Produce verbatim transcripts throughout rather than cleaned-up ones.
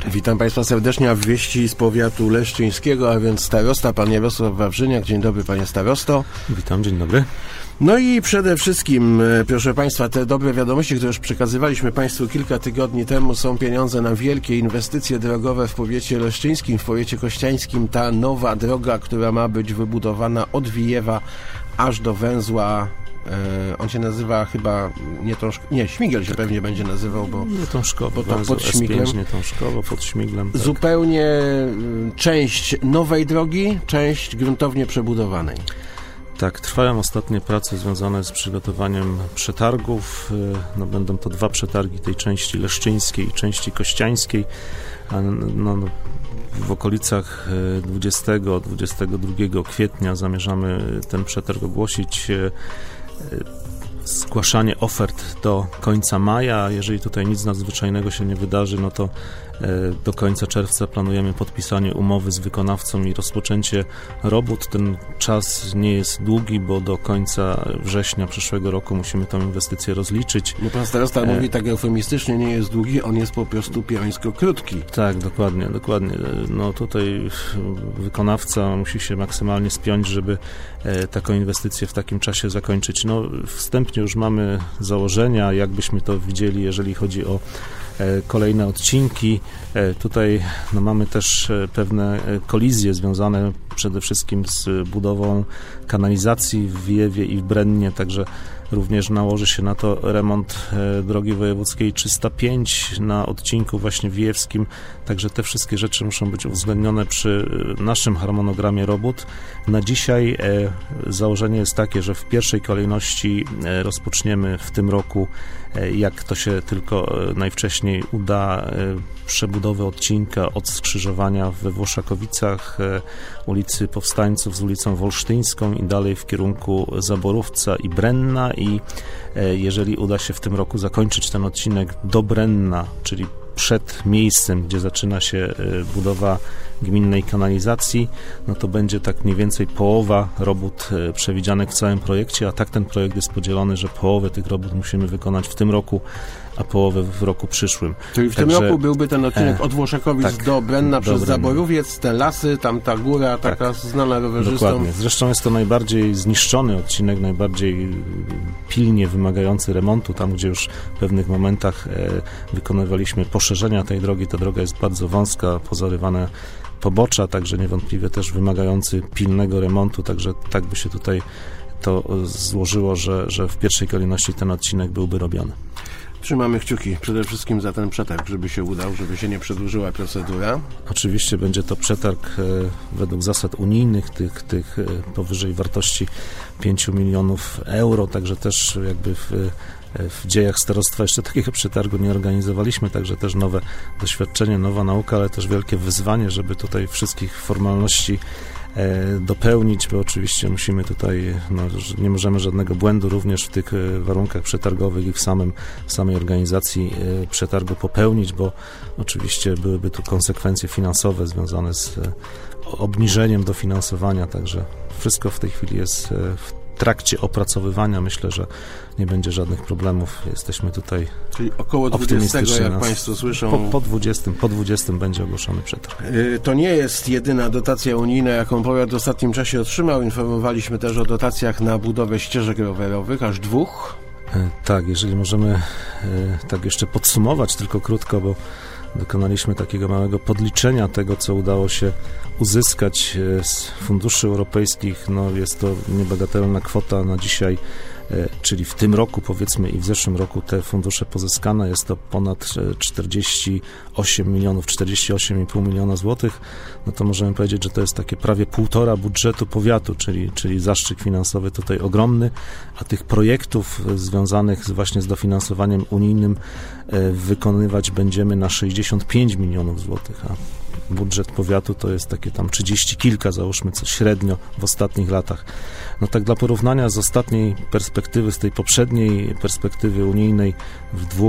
Witam Państwa serdecznie, a w wieści z powiatu leszczyńskiego, a więc starosta, pan Jarosław Wawrzyniak. Dzień dobry, panie starosto. Witam, dzień dobry. No i przede wszystkim, proszę Państwa, te dobre wiadomości, które już przekazywaliśmy Państwu kilka tygodni temu, są pieniądze na wielkie inwestycje drogowe w powiecie leszczyńskim, w powiecie kościańskim. Ta nowa droga, która ma być wybudowana od Wijewa aż do węzła, e, on się nazywa chyba, nie, tą, nie Śmigiel się pewnie będzie nazywał, bo, nie Tążkowo, bo to pod Śmiglem. Nie Tążkowo, pod Śmiglem. Tak. Zupełnie część nowej drogi, część gruntownie przebudowanej. Tak, trwają ostatnie prace związane z przygotowaniem przetargów. No, będą to dwa przetargi tej części leszczyńskiej i części kościańskiej. A, no, w okolicach dwudziestego do dwudziestego drugiego kwietnia zamierzamy ten przetarg ogłosić. Zgłaszanie ofert do końca maja. Jeżeli tutaj nic nadzwyczajnego się nie wydarzy, no to do końca czerwca planujemy podpisanie umowy z wykonawcą i rozpoczęcie robót. Ten czas nie jest długi, bo do końca września przyszłego roku musimy tę inwestycję rozliczyć. No pan starosta e... mówi tak eufemistycznie, nie jest długi, on jest po prostu piańsko krótki. Tak, dokładnie, dokładnie. No tutaj wykonawca musi się maksymalnie spiąć, żeby taką inwestycję w takim czasie zakończyć. No wstępnie już mamy założenia, jakbyśmy to widzieli, jeżeli chodzi o kolejne odcinki. Tutaj no, mamy też pewne kolizje związane przede wszystkim z budową kanalizacji w Wijewie i w Brennie, także również nałoży się na to remont drogi wojewódzkiej trzysta pięć na odcinku właśnie wijewskim, także te wszystkie rzeczy muszą być uwzględnione przy naszym harmonogramie robót. Na dzisiaj założenie jest takie, że w pierwszej kolejności rozpoczniemy w tym roku, jak to się tylko najwcześniej uda, przebudowę odcinka od skrzyżowania we Włoszakowicach, ulicy Powstańców z ulicą Wolsztyńską i dalej w kierunku Zaborówca i Brenna, i jeżeli uda się w tym roku zakończyć ten odcinek do Brenna, czyli przed miejscem, gdzie zaczyna się budowa gminnej kanalizacji, no to będzie tak mniej więcej połowa robót przewidzianych w całym projekcie, a tak ten projekt jest podzielony, że połowę tych robót musimy wykonać w tym roku, a połowę w roku przyszłym. Czyli w Także, tym roku byłby ten odcinek e, od Włoszakowic tak, do Brenna przez Brenna. Zaborówiec, te lasy, tam ta góra, taka tak, znana rowerzystom. Dokładnie. Zresztą jest to najbardziej zniszczony odcinek, najbardziej pilnie wymagający remontu, tam gdzie już w pewnych momentach e, wykonywaliśmy poszerzenia tej drogi. Ta droga jest bardzo wąska, pozarywane pobocza, także niewątpliwie też wymagający pilnego remontu, także tak by się tutaj to złożyło, że, że w pierwszej kolejności ten odcinek byłby robiony. Trzymamy kciuki przede wszystkim za ten przetarg, żeby się udał, żeby się nie przedłużyła procedura. Oczywiście będzie to przetarg e, według zasad unijnych, tych, tych e, powyżej wartości pięciu milionów euro, także też jakby w, w dziejach starostwa jeszcze takiego przetargu nie organizowaliśmy, także też nowe doświadczenie, nowa nauka, ale też wielkie wyzwanie, żeby tutaj wszystkich formalności dopełnić, bo oczywiście musimy tutaj, no, nie możemy żadnego błędu również w tych warunkach przetargowych i w samym w samej organizacji przetargu popełnić, bo oczywiście byłyby tu konsekwencje finansowe związane z obniżeniem dofinansowania, także wszystko w tej chwili jest w trakcie opracowywania. Myślę, że nie będzie żadnych problemów. Jesteśmy tutaj Czyli około dwudziestego, jak Państwo słyszą. Po, po dwudziestym, po dwudziestym będzie ogłoszony przetarg. Yy, to nie jest jedyna dotacja unijna, jaką powiat w ostatnim czasie otrzymał. Informowaliśmy też o dotacjach na budowę ścieżek rowerowych, aż dwóch. Yy, tak, jeżeli możemy yy, tak jeszcze podsumować tylko krótko, bo dokonaliśmy takiego małego podliczenia tego, co udało się uzyskać z funduszy europejskich. No, jest to niebagatelna kwota na dzisiaj, czyli w tym roku powiedzmy i w zeszłym roku te fundusze pozyskane, jest to ponad czterdzieści osiem milionów, czterdzieści osiem i pół miliona złotych, no to możemy powiedzieć, że to jest takie prawie półtora budżetu powiatu, czyli, czyli zastrzyk finansowy tutaj ogromny, a tych projektów związanych z, właśnie z dofinansowaniem unijnym wykonywać będziemy na sześćdziesiąt pięć milionów złotych, a budżet powiatu to jest takie tam trzydzieści kilka, załóżmy, co średnio w ostatnich latach. No tak dla porównania z ostatniej perspektywy, z tej poprzedniej perspektywy unijnej w dwóch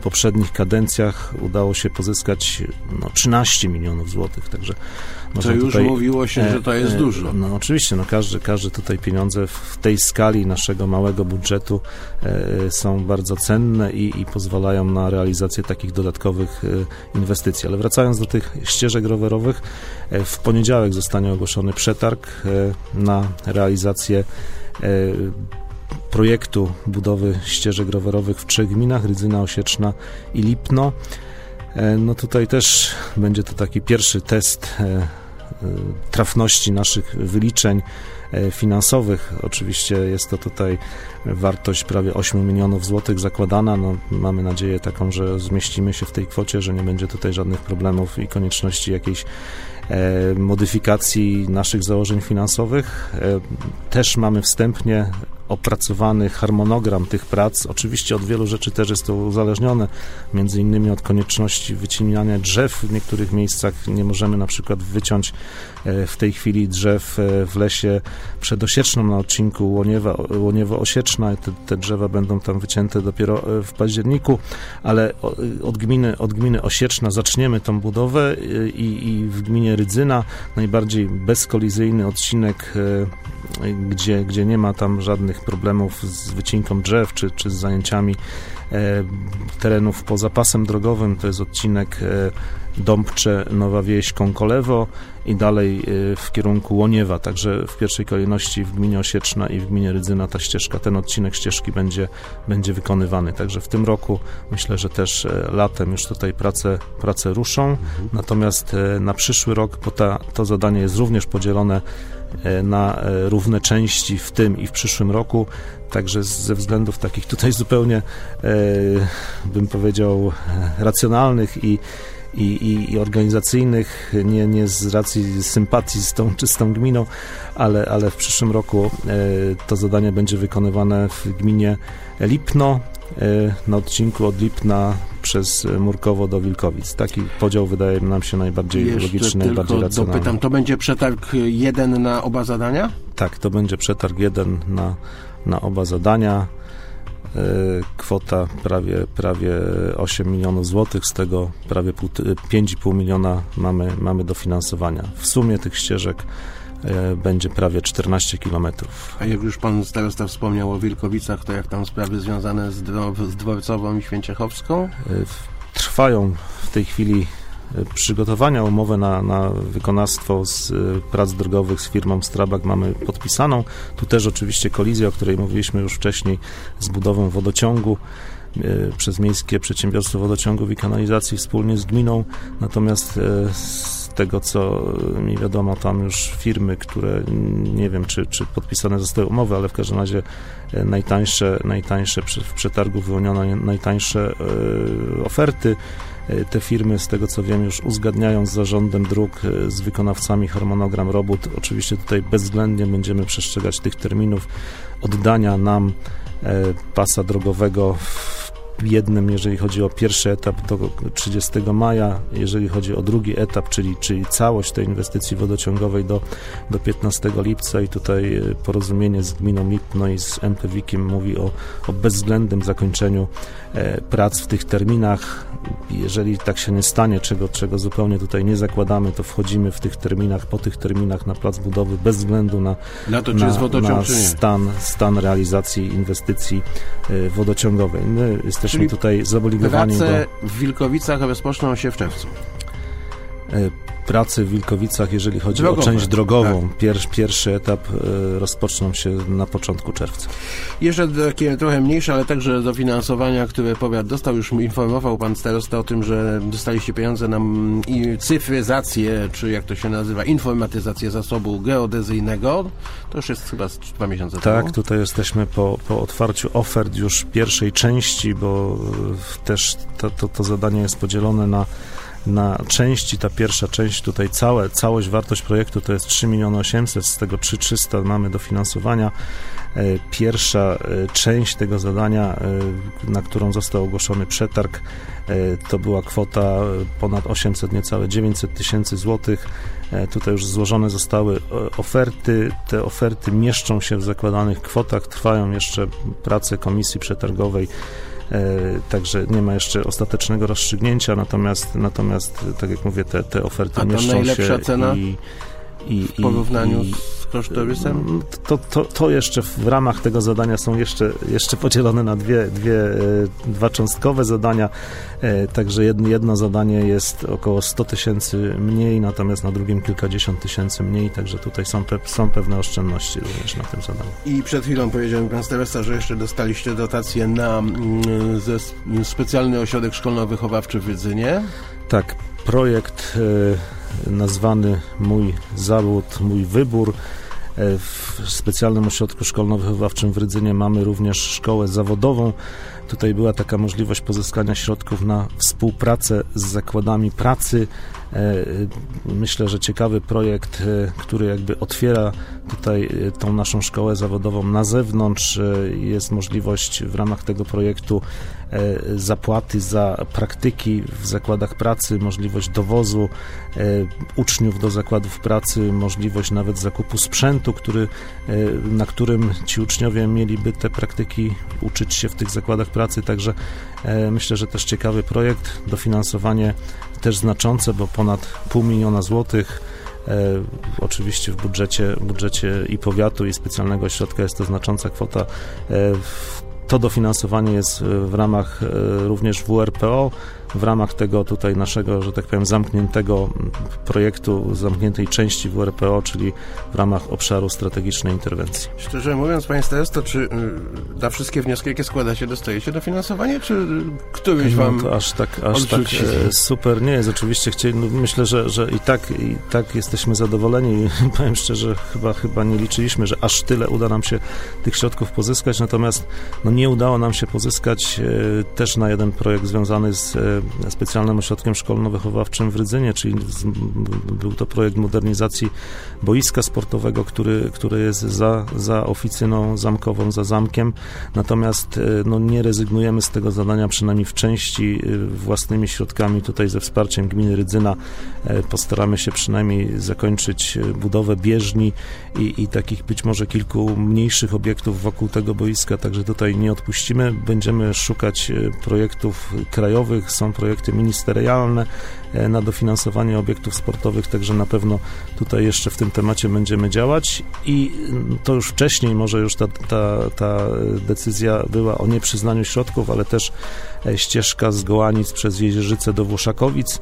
poprzednich kadencjach udało się pozyskać no, trzynaście milionów złotych, także to już tutaj, mówiło się, że to jest e, dużo. No oczywiście, no każdy, każdy tutaj pieniądze w tej skali naszego małego budżetu e, są bardzo cenne i, i pozwalają na realizację takich dodatkowych e, inwestycji. Ale wracając do tych ścieżek rowerowych, e, w poniedziałek zostanie ogłoszony przetarg e, na realizację e, projektu budowy ścieżek rowerowych w trzech gminach: Rydzyna, Osieczna i Lipno. No tutaj też będzie to taki pierwszy test trafności naszych wyliczeń finansowych. Oczywiście jest to tutaj wartość prawie osiem milionów złotych zakładana. No, mamy nadzieję taką, że zmieścimy się w tej kwocie, że nie będzie tutaj żadnych problemów i konieczności jakiejś e, modyfikacji naszych założeń finansowych. E, też mamy wstępnie opracowany harmonogram tych prac. Oczywiście od wielu rzeczy też jest to uzależnione, między innymi od konieczności wycinania drzew. W niektórych miejscach nie możemy na przykład wyciąć w tej chwili drzew w lesie przed Osieczną na odcinku Łoniewa, Łoniewo-Osieczna. Te, te drzewa będą tam wycięte dopiero w październiku, ale od gminy, od gminy Osieczna zaczniemy tą budowę i, i w gminie Rydzyna najbardziej bezkolizyjny odcinek, gdzie, gdzie nie ma tam żadnych problemów z wycinką drzew czy, czy z zajęciami e, terenów poza pasem drogowym. To jest odcinek e, Dąbcze, Nowa Wieś, Kąkolewo i dalej e, w kierunku Łoniewa. Także w pierwszej kolejności w gminie Osieczna i w gminie Rydzyna ta ścieżka, ten odcinek ścieżki będzie, będzie wykonywany. Także w tym roku myślę, że też e, latem już tutaj prace, prace ruszą. Mhm. Natomiast e, na przyszły rok, bo ta, to zadanie jest również podzielone na równe części w tym i w przyszłym roku, także ze względów takich tutaj zupełnie, bym powiedział, racjonalnych i, i, i organizacyjnych, nie, nie z racji sympatii z tą czystą gminą, ale, ale w przyszłym roku to zadanie będzie wykonywane w gminie Lipno, na odcinku od Lipna przez Murkowo do Wilkowic. Taki podział wydaje nam się najbardziej Jeszcze logiczny, najbardziej racjonalny. Dopytam, to będzie przetarg jeden na oba zadania? Tak, to będzie przetarg jeden na, na oba zadania. Kwota prawie, prawie osiem milionów złotych, z tego prawie pięć i pół miliona mamy, mamy dofinansowania. W sumie tych ścieżek będzie prawie czternaście kilometrów. A jak już pan starosta wspomniał o Wilkowicach, to jak tam sprawy związane z, z Dworcową i Święciechowską? Trwają w tej chwili przygotowania. Umowę na, na wykonawstwo z prac drogowych z firmą Strabag mamy podpisaną. Tu też oczywiście kolizja, o której mówiliśmy już wcześniej, z budową wodociągu przez Miejskie Przedsiębiorstwo Wodociągów i Kanalizacji wspólnie z gminą. Natomiast z tego, co mi wiadomo, tam już firmy, które nie wiem, czy, czy podpisane zostały umowy, ale w każdym razie najtańsze, najtańsze w przetargu wyłoniono najtańsze oferty. Te firmy, z tego co wiem, już uzgadniają z zarządem dróg, z wykonawcami harmonogram robót. Oczywiście tutaj bezwzględnie będziemy przestrzegać tych terminów oddania nam pasa drogowego w jednym, jeżeli chodzi o pierwszy etap, do trzydziestego maja, jeżeli chodzi o drugi etap, czyli, czyli całość tej inwestycji wodociągowej do, do piętnastego lipca i tutaj porozumienie z gminą Lipno i z M P W I K-iem mówi o, o bezwzględnym zakończeniu e, prac w tych terminach. Jeżeli tak się nie stanie, czego, czego zupełnie tutaj nie zakładamy, to wchodzimy w tych terminach, po tych terminach na plac budowy bez względu na, na, to, na, na stan, stan realizacji inwestycji e, wodociągowej. My jesteśmy Czyli tutaj zobligowani prace do... w Wilkowicach rozpoczną się w czerwcu. Prace w Wilkowicach, jeżeli chodzi Drogowe. o część drogową, tak. pier, pierwszy etap y, rozpoczną się na początku czerwca. Jeszcze takie trochę mniejsze, ale także dofinansowania, które powiat dostał. Już informował pan starosta o tym, że dostaliście pieniądze na cyfryzację, czy jak to się nazywa, informatyzację zasobu geodezyjnego. To już jest chyba dwa miesiące temu. Tak, tutaj jesteśmy po, po otwarciu ofert już pierwszej części, bo też to, to, to zadanie jest podzielone na na części. Ta pierwsza część tutaj, całe, całość, wartość projektu to jest trzy miliony osiemset, z tego trzy tysiące trzysta mamy dofinansowania. Pierwsza część tego zadania, na którą został ogłoszony przetarg, to była kwota ponad osiemset, niecałe dziewięćset tysięcy złotych. Tutaj już złożone zostały oferty. Te oferty mieszczą się w zakładanych kwotach. Trwają jeszcze prace komisji przetargowej także nie ma jeszcze ostatecznego rozstrzygnięcia, natomiast, natomiast tak jak mówię, te, te oferty A to mieszczą najlepsza się cena i, i, w porównaniu i, z kosztorysem? To, to, to jeszcze w ramach tego zadania są jeszcze, jeszcze podzielone na dwie, dwie, dwa cząstkowe zadania, także jedno, jedno zadanie jest około sto tysięcy mniej, natomiast na drugim kilkadziesiąt tysięcy mniej, także tutaj są, pe, są pewne oszczędności również na tym zadaniu. I przed chwilą powiedział mi pan starosta, że jeszcze dostaliście dotację na mm, ze specjalny ośrodek szkolno-wychowawczy w Rydzynie. Tak, projekt e, nazwany Mój Zawód, Mój Wybór. E, w specjalnym ośrodku szkolno-wychowawczym w Rydzynie mamy również szkołę zawodową. Tutaj była taka możliwość pozyskania środków na współpracę z zakładami pracy. Myślę, że ciekawy projekt, który jakby otwiera tutaj tą naszą szkołę zawodową na zewnątrz. Jest możliwość w ramach tego projektu zapłaty za praktyki w zakładach pracy, możliwość dowozu uczniów do zakładów pracy, możliwość nawet zakupu sprzętu, który, na którym ci uczniowie mieliby te praktyki uczyć się w tych zakładach pracy, także myślę, że też ciekawy projekt, dofinansowanie też znaczące, bo ponad pół miliona złotych. E, oczywiście w budżecie, budżecie i powiatu, i specjalnego ośrodka jest to znacząca kwota. E, to dofinansowanie jest w ramach e, również W R P O, w ramach tego tutaj naszego, że tak powiem, zamkniętego projektu, zamkniętej części W R P O, czyli w ramach obszaru strategicznej interwencji. Szczerze mówiąc, panie starosto, czy na wszystkie wnioski, jakie składacie, dostajecie dofinansowanie, czy któryś no, wam to aż tak, aż tak e, super nie jest. Oczywiście chcieli, no, myślę, że, że i, tak, i tak jesteśmy zadowoleni i powiem szczerze, chyba, chyba nie liczyliśmy, że aż tyle uda nam się tych środków pozyskać, natomiast no, nie udało nam się pozyskać e, też na jeden projekt związany z e, specjalnym ośrodkiem szkolno-wychowawczym w Rydzynie, czyli z, był to projekt modernizacji boiska sportowego, który, który jest za, za oficyną zamkową, za zamkiem, natomiast no, nie rezygnujemy z tego zadania, przynajmniej w części własnymi środkami, tutaj ze wsparciem gminy Rydzyna postaramy się przynajmniej zakończyć budowę bieżni i, i takich być może kilku mniejszych obiektów wokół tego boiska, także tutaj nie odpuścimy, będziemy szukać projektów krajowych, są projekty ministerialne na dofinansowanie obiektów sportowych, także na pewno tutaj jeszcze w tym temacie będziemy działać i to już wcześniej może już ta, ta, ta decyzja była o nieprzyznaniu środków, ale też ścieżka z Gołanic przez Jezierzyce do Włoszakowic.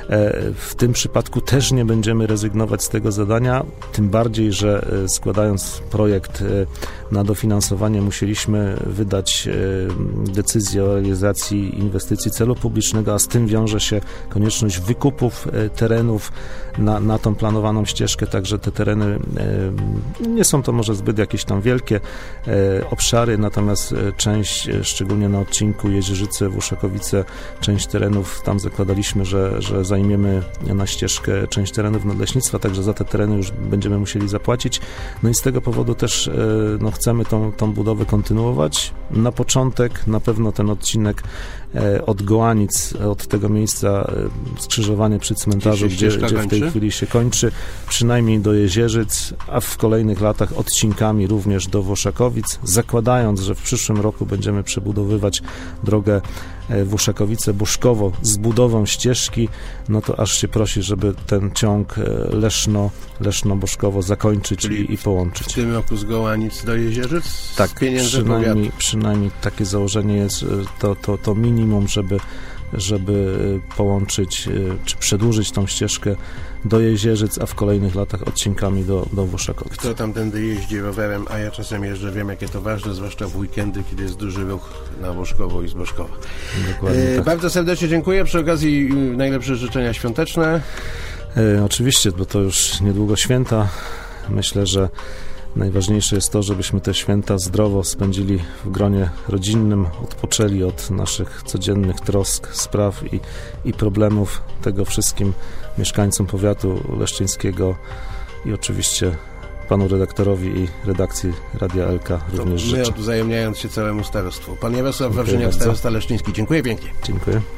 W tym przypadku też nie będziemy rezygnować z tego zadania, tym bardziej, że składając projekt na dofinansowanie musieliśmy wydać decyzję o realizacji inwestycji celu publicznego, a z tym wiąże się konieczność wykupów terenów na, na tą planowaną ścieżkę, także te tereny nie są to może zbyt jakieś tam wielkie obszary, natomiast część, szczególnie na odcinku Jezierzyce, Włoszakowice, część terenów, tam zakładaliśmy, że, że zajmiemy na ścieżkę część terenów nadleśnictwa, także za te tereny już będziemy musieli zapłacić. No i z tego powodu też no, chcemy tą, tą budowę kontynuować. Na początek na pewno ten odcinek od Gołanic, od tego miejsca skrzyżowanie przy cmentarzu, gdzie, gdzie w tej chwili się kończy, przynajmniej do Jezierzyc, a w kolejnych latach odcinkami również do Włoszakowic, zakładając, że w przyszłym roku będziemy przebudowywać drogę Włoszakowice-Buszkowo z budową ścieżki, no to aż się prosi, żeby ten ciąg Leszno, Leszno-Boszkowo zakończyć i, i połączyć. W tym roku z Gołanic do Jezierzyc? Tak, przynajmniej, przynajmniej takie założenie jest, to, to, to minimum, żeby żeby połączyć, czy przedłużyć tą ścieżkę do Jezierzyc, a w kolejnych latach odcinkami do, do Włoszakowic. Kto tamtędy jeździ rowerem, a ja czasem jeżdżę, wiem, jakie to ważne, zwłaszcza w weekendy, kiedy jest duży ruch na Boszkowo i z Boszkowa. Dokładnie e, tak. Bardzo serdecznie dziękuję. Przy okazji najlepsze życzenia świąteczne. E, oczywiście, bo to już niedługo święta. Myślę, że najważniejsze jest to, żebyśmy te święta zdrowo spędzili w gronie rodzinnym, odpoczęli od naszych codziennych trosk, spraw i, i problemów. Tego wszystkim mieszkańcom powiatu leszczyńskiego i oczywiście panu redaktorowi i redakcji Radia L K również życzę. My odwzajemniając się całemu starostwu. Pan Jarosław Wawrzyniak, starosta leszczyński. Dziękuję pięknie. Dziękuję.